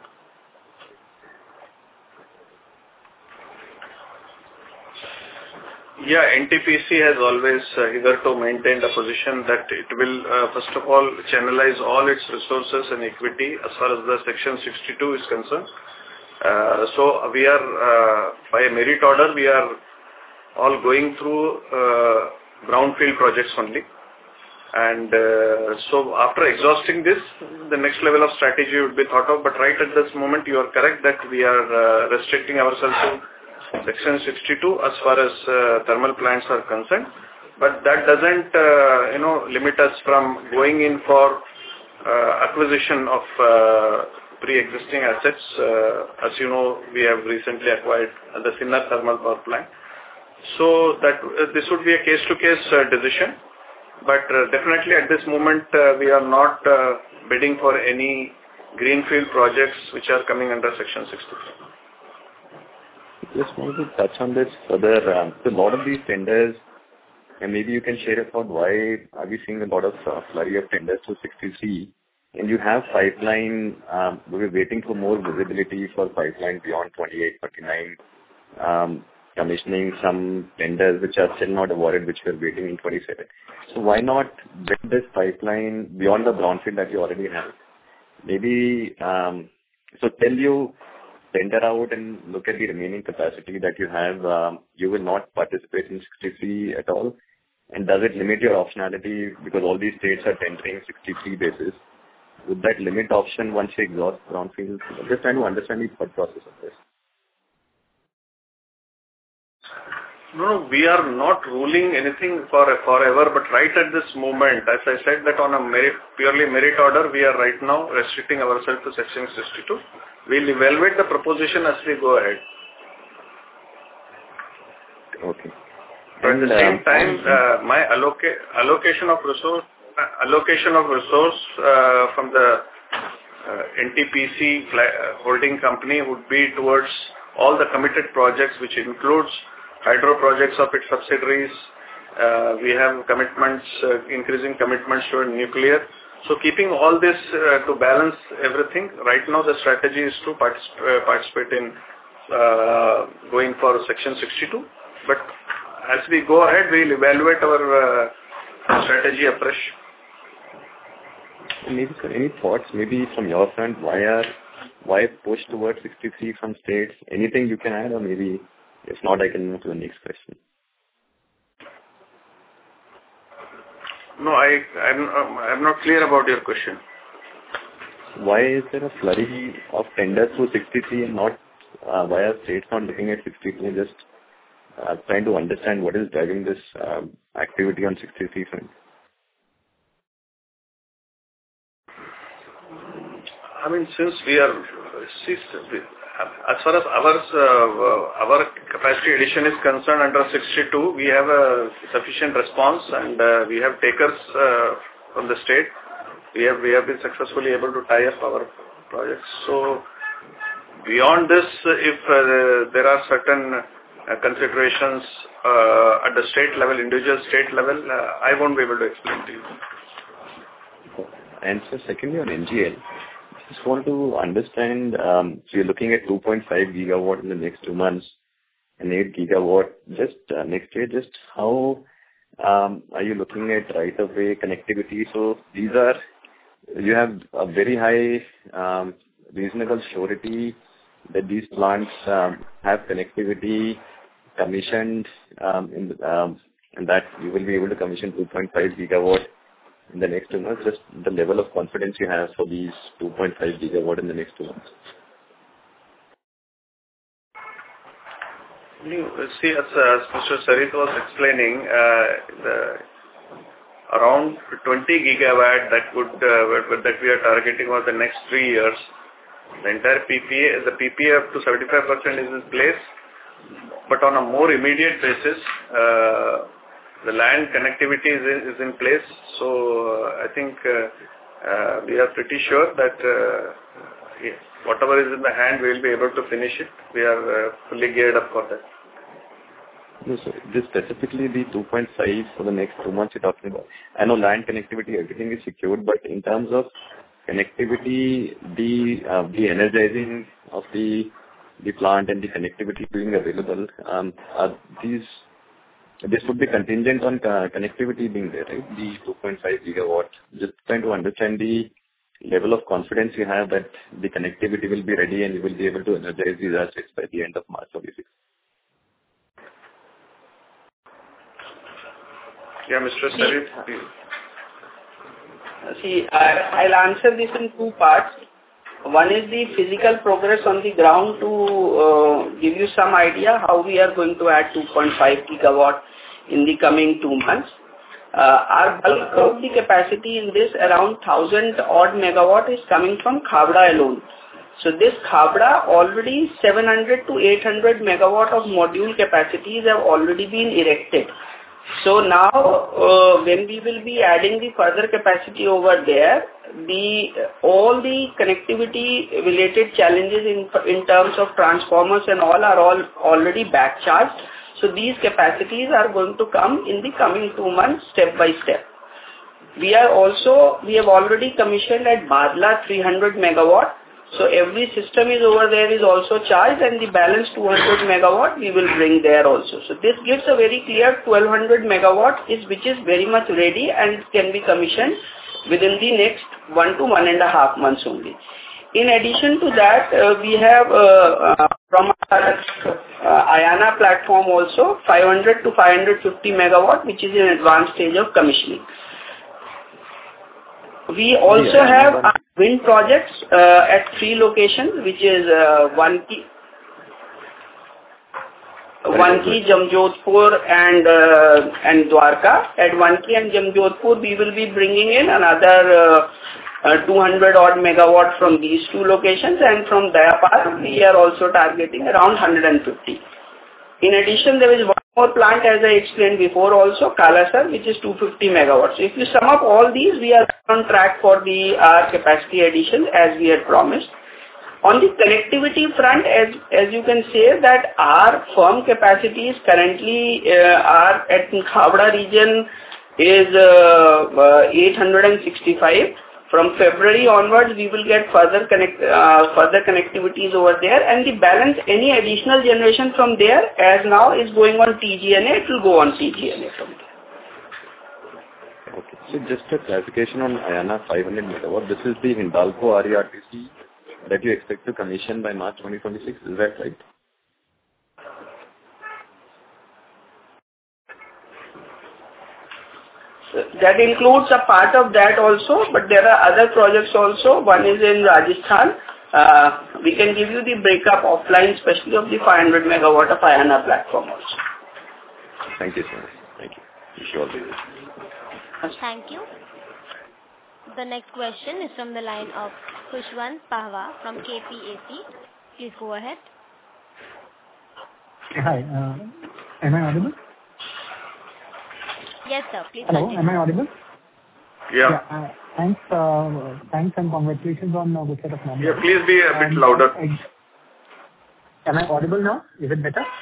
Yeah, N T P C has always uh, hitherto maintained a position that it will, uh, first of all, channelize all its resources and equity as far as the Section sixty-two is concerned. Uh, so we are, uh, by a merit order, we are all going through uh, brownfield projects only. And uh, so after exhausting this, the next level of strategy would be thought of. But right at this moment, you are correct that we are uh, restricting ourselves to Section sixty-two as far as uh, thermal plants are concerned, but that doesn't, uh, you know, limit us from going in for uh, acquisition of uh, pre-existing assets. Uh, as you know, we have recently acquired the Sinnar thermal power plant. So that uh, this would be a case-to-case uh, decision, but uh, definitely at this moment uh, we are not uh, bidding for any greenfield projects which are coming under Section sixty-three. Just wanted to touch on this further. Um, so a lot of these tenders, and maybe you can share your thought, why are we seeing a lot of uh, flurry of tenders to sixty-three? And you have pipeline, um, we're waiting for more visibility for pipeline beyond twenty-eight, thirty-nine, um, commissioning some tenders which are still not awarded, which we're waiting in twenty-seven. So why not build this pipeline beyond the brownfield that you already have? Maybe, um, so tell you, tender out and look at the remaining capacity that you have, um, you will not participate in sixty-three at all? And does it limit your optionality because all these states are tendering sixty-three basis? Would that limit option once you exhaust brownfield? I'm just trying to understand the thought process of this. No, we are not ruling anything for forever, but right at this moment, as I said, that on a merit, purely merit order, we are right now restricting ourselves to Section sixty-two. We'll evaluate the proposition as we go ahead. Okay. But at the same time, uh, my alloca- allocation of resource, uh, allocation of resource uh, from the uh, N T P C uh, holding company would be towards all the committed projects, which includes hydro projects of its subsidiaries. Uh, we have commitments, uh, increasing commitments toward nuclear. So keeping all this uh, to balance everything, right now the strategy is to particip- uh, participate in uh, going for Section sixty-two. But as we go ahead, we'll evaluate our uh, strategy afresh. Maybe, sir, any thoughts, maybe from your front, why are why push towards sixty-three from states? Anything you can add, or maybe if not, I can move to the next question. No, I, I'm, um, I'm not clear about your question. Why is there a flurry of tenders through sixty-three and not, uh, why are states not looking at sixty-three? Just uh, trying to understand what is driving this uh, activity on sixty-three front. I mean, since we are, see, as far as our uh, our capacity addition is concerned under sixty-two, we have a sufficient response, and uh, we have takers uh, from the state. We have we have been successfully able to tie up our projects. So beyond this, if uh, there are certain uh, considerations uh, at the state level, individual state level, uh, I won't be able to explain to you. And so secondly on N G L, just want to understand, um, so you're looking at two point five gigawatt in the next two months and eight gigawatt just uh, next year. Just how um, are you looking at right-of-way connectivity? So these are, you have a very high um, reasonable surety that these plants um, have connectivity commissioned um, in the, um, and that you will be able to commission two point five gigawatt in the next two months, just the level of confidence you have for these two point five gigawatt in the next two months. You see, as, as Mister Sarit was explaining, uh, the, around twenty gigawatt that would uh, that we are targeting over the next three years. The entire P P A, the P P A up to seventy-five percent is in place, but on a more immediate basis, uh, the land connectivity is in, is in place. So uh, I think uh, uh, we are pretty sure that uh, yeah, whatever is in the hand, we will be able to finish it. We are uh, fully geared up for that. No, sir. This specifically the two point five for the next two months you're talking about. I know land connectivity, everything is secured, but in terms of connectivity, the uh, the energizing of the the plant and the connectivity being available, um, are these this would be contingent on uh, connectivity being there, right? The two point five gigawatt. Just trying to understand the level of confidence you have that the connectivity will be ready and you will be able to energize these assets by the end of March twenty-six. Yeah, Mister Sarif, please. See, I, I'll answer this in two parts. One is the physical progress on the ground to uh, give you some idea how we are going to add two point five gigawatt in the coming two months. Uh, our bulk of the capacity in this around one thousand odd megawatt is coming from Khavda alone. So this Khavda already seven hundred to eight hundred megawatt of module capacities have already been erected. So now, uh, when we will be adding the further capacity over there, the all the connectivity related challenges in in terms of transformers and all are all already back charged. So these capacities are going to come in the coming two months, step by step. We are also we have already commissioned at Bhadla three hundred megawatt. So every system is over there is also charged, and the balance two hundred megawatt we will bring there also. So this gives a very clear twelve hundred megawatt is which is very much ready and can be commissioned within the next one to one and a half months only. In addition to that, uh, we have uh, uh, from our uh, Ayana platform also five hundred to five hundred fifty megawatt, which is in advanced stage of commissioning. We also yeah, have wind projects uh, at three locations, which is uh, Vanki, Vanki, Jamjodhpur, and uh, and Dwarka. At Vanki and Jamjodhpur, we will be bringing in another uh, uh, two hundred odd megawatt from these two locations, and from Dayapar, we are also targeting around one hundred fifty. In addition, there is one more plant, as I explained before also, Kalasar, which is two hundred fifty megawatts. So if you sum up all these, we are on track for the uh, capacity addition as we had promised. On the connectivity front, as as you can say that our firm capacities currently uh, are at Khavda region is uh, uh, eight hundred sixty-five. From February onwards, we will get further connect, uh, further connectivities over there, and the balance, any additional generation from there, as now is going on T G N A, it will go on T G N A from there. Okay. So just a clarification on Ayana five hundred megawatt. This is the Hindalco R E R T C that you expect to commission by March twenty twenty-six. Is that right? That includes a part of that also, but there are other projects also. One is in Rajasthan. Uh, we can give you the breakup offline, especially of the five hundred megawatt of Ayana platform also. Thank you, sir. Thank you. Wish you all the best. Thank you. The next question is from the line of Khushwant Pahwa from K P A C. Please go ahead. Hi. Uh, am I audible? Yes, sir. Please Hello, continue. am I audible? Yeah. yeah uh, thanks, uh, thanks and congratulations on uh, good set of numbers. Yeah, please be a bit and, louder. Uh, am I audible now? Is it better?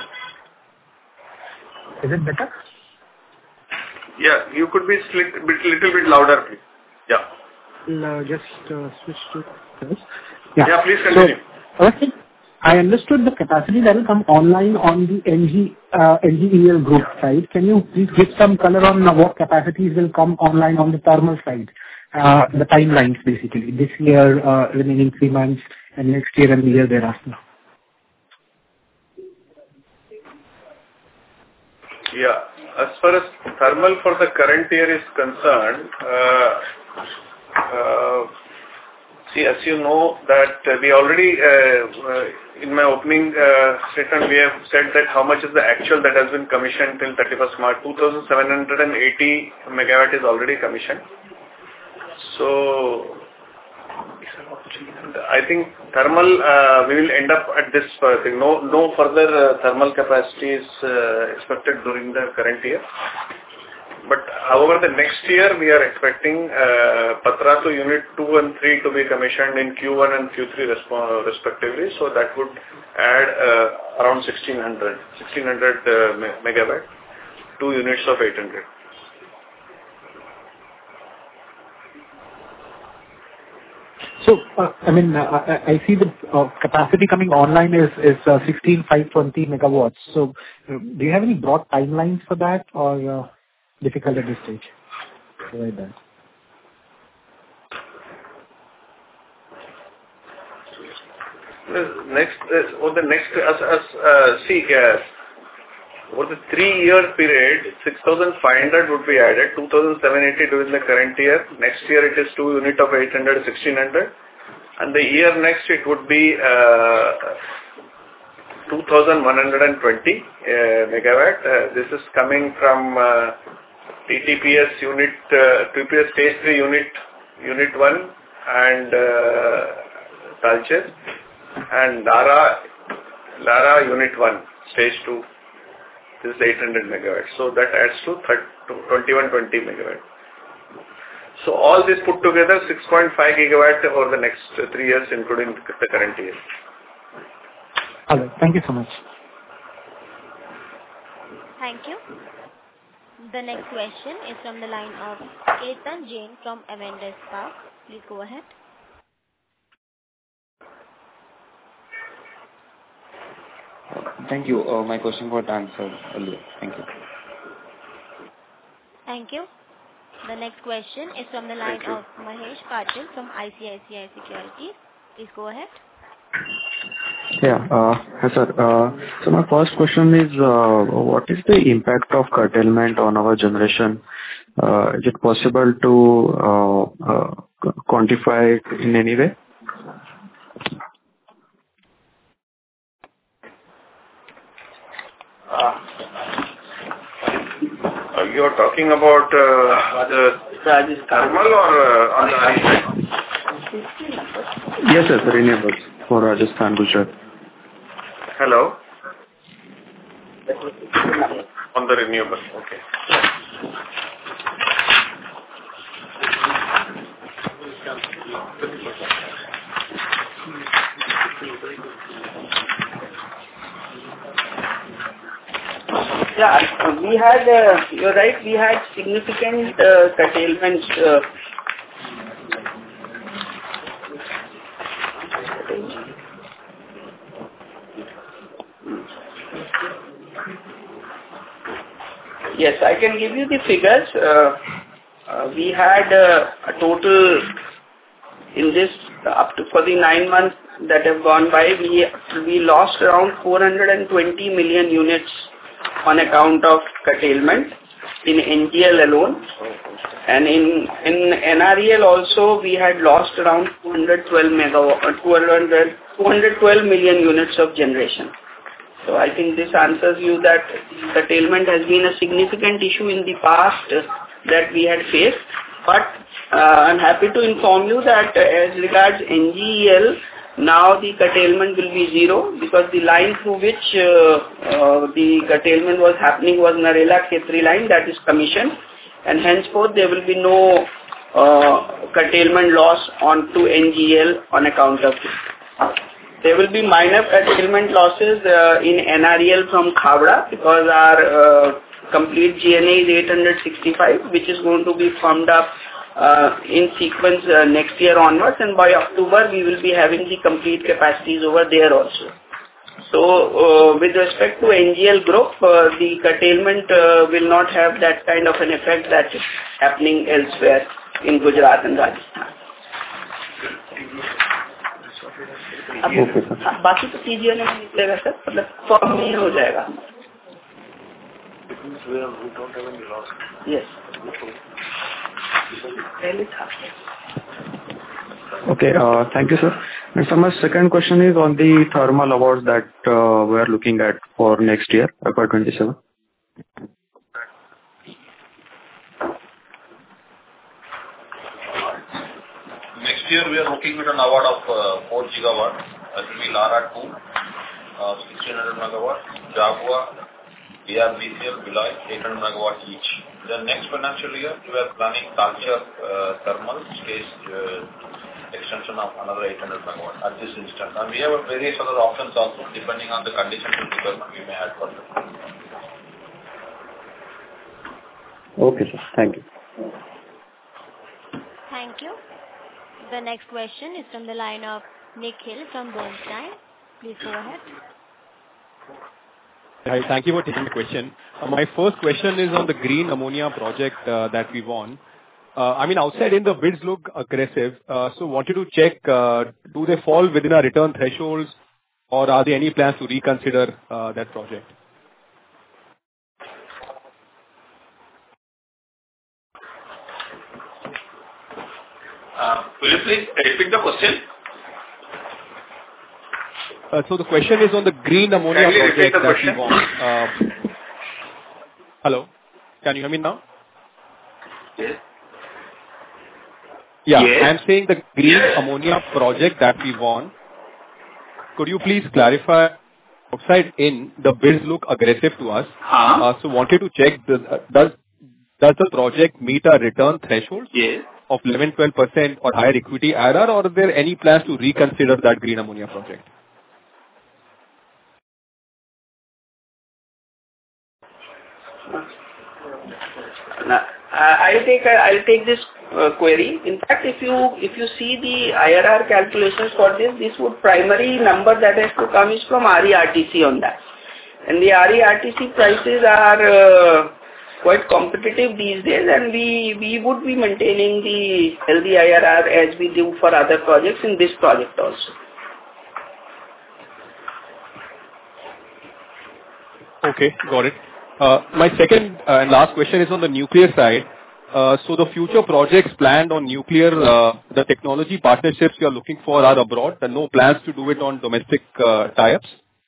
Is it better? Yeah, you could be a bit, little bit louder, please. Yeah. Uh, just uh, switch to this. Yeah, yeah please continue. So, okay. I understood the capacity that will come online on the N G, uh, N G E L group side. Can you please give some color on uh, what capacities will come online on the thermal side? Uh, the timelines basically, this year, uh, remaining three months, and next year and the year thereafter. Yeah, as far as thermal for the current year is concerned, uh, uh, see, as you know that uh, we already, uh, uh, in my opening uh, statement, we have said that how much is the actual that has been commissioned till thirty-first March. two thousand seven hundred eighty megawatt is already commissioned. So, I think thermal, uh, we will end up at this uh, thing. No, no further uh, thermal capacity is uh, expected during the current year. But however, the next year we are expecting uh, Patratu unit two and three to be commissioned in Q one and Q three resp- respectively. So that would add uh, around sixteen hundred, sixteen hundred uh, me- megawatt, two units of eight hundred. So, uh, I mean, uh, I, I see the uh, capacity coming online is is uh, sixteen five twenty megawatts. So, uh, do you have any broad timelines for that, or uh, difficult at this stage? Right then. Next, uh, or the next, as, as uh, see, uh, over the three-year period, six thousand five hundred would be added, two thousand seven hundred eighty during the current year. Next year it is two unit of eight hundred, sixteen hundred. And the year next it would be uh, two thousand one hundred twenty uh, megawatt. Uh, this is coming from uh, T T P S unit, uh, T T P S stage three unit, unit one and uh, Talcher, and Lara, Lara unit one, stage two. This is eight hundred megawatt. So that adds to twenty-one twenty megawatt. So all this put together, six point five gigawatt over the next uh, three years, including the current year. All right. Thank you so much. Thank you. The next question is from the line of Ketan Jain from Avendus Spark. Please go ahead. Thank you. Uh, my question got answered earlier. Thank you. Thank you. The next question is from the line of Mahesh Patil from I C I C I Securities. Please go ahead. Yeah. Uh, hi, sir. Uh, so my first question is, uh, what is the impact of curtailment on our generation? Uh, is it possible to uh, uh, quantify it in any way? Uh, you are talking about uh, the thermal or uh, on the other side? Yes, sir. The renewables for Rajasthan, Gujarat. Hello? On the renewable, okay. Yeah, we had, uh, you're right, we had significant uh, curtailments. Uh, yes, I can give you the figures. Uh, uh, we had uh, a total in this, uh, up to for the nine months that have gone by, we, we lost around four hundred twenty million units on account of curtailment in N G L alone, and in in N R E L also we had lost around two hundred twelve megawatt, two hundred, two hundred twelve million units of generation. So I think this answers you that curtailment has been a significant issue in the past uh, that we had faced. But uh, I'm happy to inform you that uh, as regards N G E L, now the curtailment will be zero, because the line through which uh, uh, the curtailment was happening was Narela-Khetri line, that is commissioned, and henceforth there will be no uh, curtailment loss onto N G E L on account of this. There will be minor curtailment losses uh, in N R E L from Khavda, because our uh, complete G N A is eight hundred sixty-five, which is going to be firmed up uh, in sequence uh, next year onwards, and by October we will be having the complete capacities over there also. So uh, with respect to N G L group, uh, the curtailment uh, will not have that kind of an effect that is happening elsewhere in Gujarat and Rajasthan. अब बाकी तो CGO में निकलेगा sir, मतलब form में हो जाएगा. Yes. पहले था. Okay, uh, thank you, sir. And so my second question is on the thermal awards that uh, we are looking at for next year, F Y twenty-seven. Next year we are looking at an award of uh, four gigawatt. That will be Lara two, uh, sixteen hundred megawatt, Jaguar, A R B C L, Billai, eight hundred megawatt each. The next financial year, we are planning Talcher uh, thermal stage uh, extension of another eight hundred megawatt at this instant. And we have various other options also, depending on the conditions of requirement, we may add further. Okay, sir. Thank you. Thank you. The next question is from the line of Nikhil from Bernstein. Please go ahead. Hi, thank you for taking the question. Uh, my first question is on the green ammonia project uh, that we won. Uh, I mean, outside in the bids look aggressive, uh, so wanted to check, uh, do they fall within our return thresholds, or are there any plans to reconsider uh, that project? Uh, will you please repeat the question? Uh, so the question is on the green ammonia Can you project repeat the that question? we won. Uh, hello, can you hear me now? Yes. Yeah, Yes. I'm saying the green ammonia project that we won. Could you please clarify, outside in, the bids look aggressive to us. Huh? Uh, so wanted to check, the, uh, does does the project meet our return thresholds Yes. of eleven to twelve percent or higher equity I R R, or are there any plans to reconsider that green ammonia project? Now, I'll take I'll take this uh, query. In fact, if you if you see the I R R calculations for this, this would primary number that has to come is from R E R T C on that, and the R E R T C prices are uh, quite competitive these days, and we we would be maintaining the healthy I R R as we do for other projects in this project also. Okay, got it. Uh, my second uh, and last question is on the nuclear side. Uh, so the future projects planned on nuclear, uh, the technology partnerships you are looking for are abroad, and no plans to do it on domestic uh, tie-ups?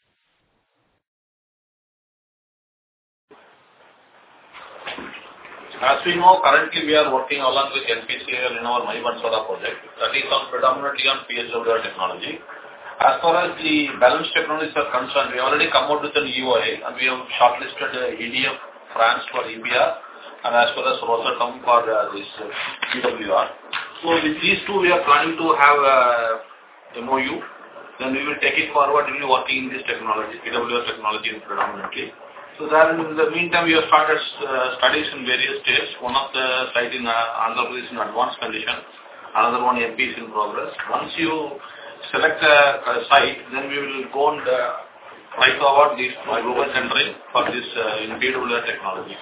As we know, currently we are working along with N P C L in our Mahi Banswara project. That is on predominantly on P H W R technology. As far as the balance technologies are concerned, we already come out with an E O A, and we have shortlisted uh, E D F France for E B R, and as well as Rosatom for uh, this uh, P W R. So with these two, we are planning to have a M O U. Then we will take it forward. We will be working in this technology, P W R technology predominantly. So then in the meantime, we have started uh, studies in various states. One of the site in uh, Andhra Pradesh in advanced condition, another one M P is in progress. Once you select a, a site, then we will go and uh, try to award this global centering for this uh, in P W R technology.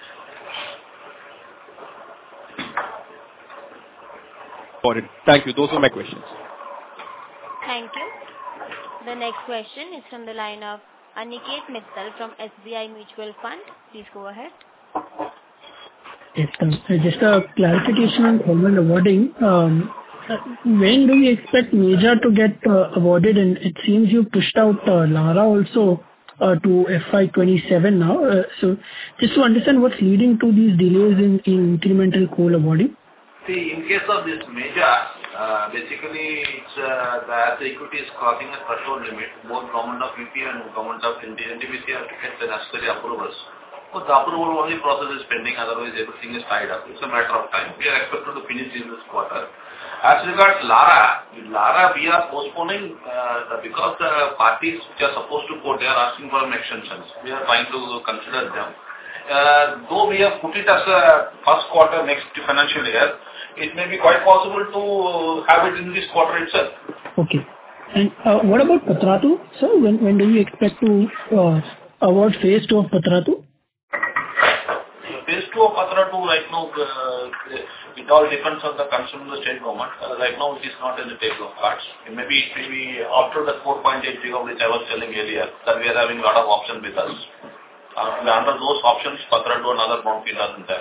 Got it. Thank you. Those are my questions. Thank you. The next question is from the line of Aniket Mittal from S B I Mutual Fund. Please go ahead. Yes, um, just a clarification on thermal awarding. Um, uh, when do we expect Meja to get uh, awarded? And it seems you pushed out uh, Lara also uh, to F Y twenty-seven now. Uh, so just to understand what's leading to these delays in, in incremental coal awarding. See, in case of this Meja, uh, basically it's uh, the as the equity is crossing a threshold limit. Both government of U P and government of N T P C have to get the necessary approvals. So the approval only process is pending, otherwise everything is tied up. It's a matter of time. We are expected to finish in this quarter. As regards Lara, Lara we are postponing uh, the, because the parties which are supposed to go, they are asking for extensions. We are trying to consider them. Uh, though we have put it as a first quarter next financial year, it may be quite possible to have it in this quarter itself. Okay. And uh, what about Patratu, sir? When when do you expect to uh, award phase two of Patratu? Phase two of Patratu right now, uh, it all depends on the concern of the state government. Uh, right now, it is not in the table of cards. Maybe it may be after the four point eight gigawatt which I was telling earlier, that we are having a lot of options with us. Uh, under those options, Patratu and other brownfield are in there.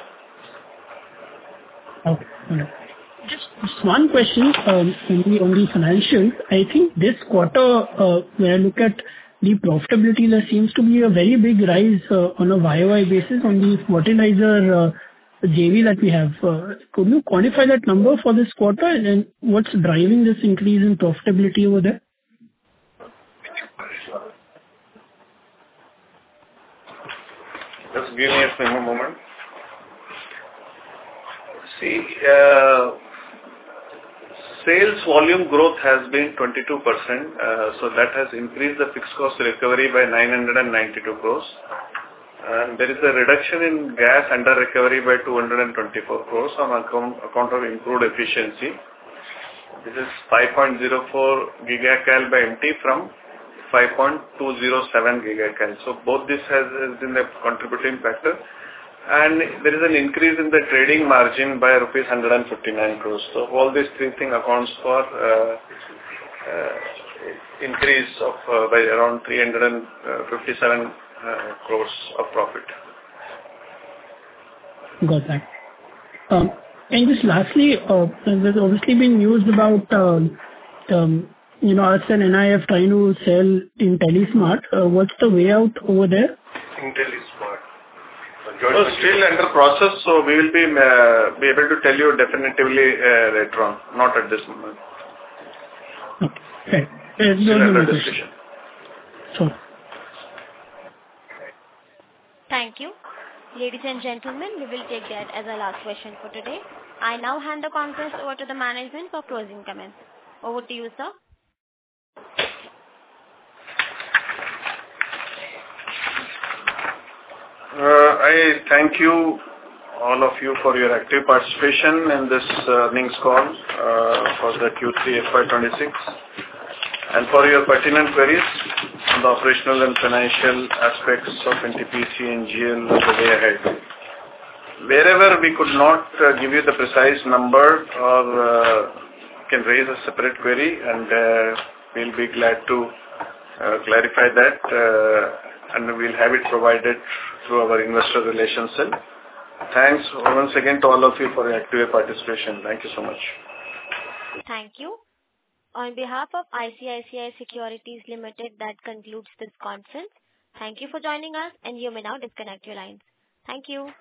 Okay. Just, just one question um, on the on the financials. I think this quarter, uh, when I look at the profitability, there seems to be a very big rise uh, on a Y O Y basis on the fertilizer uh, J V that we have. Uh, Could you quantify that number for this quarter, and what's driving this increase in profitability over there? Just give me a single moment. See, uh, sales volume growth has been twenty-two percent, uh, so that has increased the fixed cost recovery by nine hundred ninety-two crores. And there is a reduction in gas under recovery by two hundred twenty-four crores on account, account of improved efficiency. This is five point zero four gigacal by M T from five point two zero seven gigacal. So both this has, has been a contributing factor. And there is an increase in the trading margin by rupees one hundred fifty-nine crores. So all these three things accounts for uh, uh, increase of uh, by around three hundred fifty-seven uh, crores of profit. Got that. Um, and just lastly, uh, there's obviously been news about um, um, you know us and N I F trying to sell IntelliSmart. Uh, what's the way out over there? IntelliSmart. So still under process, so we will be uh, be able to tell you definitively uh, later on, not at this moment. Okay. Uh, Still under discussion. So. Thank you. Ladies and gentlemen, we will take that as our last question for today. I now hand the conference over to the management for closing comments. Over to you, sir. Uh, I thank you, all of you, for your active participation in this uh, earnings call uh, for the Q three F Y twenty-six and for your pertinent queries on the operational and financial aspects of N T P C and G L the way ahead. Wherever we could not uh, give you the precise number, or uh, can raise a separate query, and uh, we'll be glad to uh, clarify that, uh, and we'll have it provided through our investor relations cell. Thanks once again to all of you for your active participation. Thank you so much. Thank you. On behalf of I C I C I Securities Limited, that concludes this conference. Thank you for joining us, and you may now disconnect your lines. Thank you.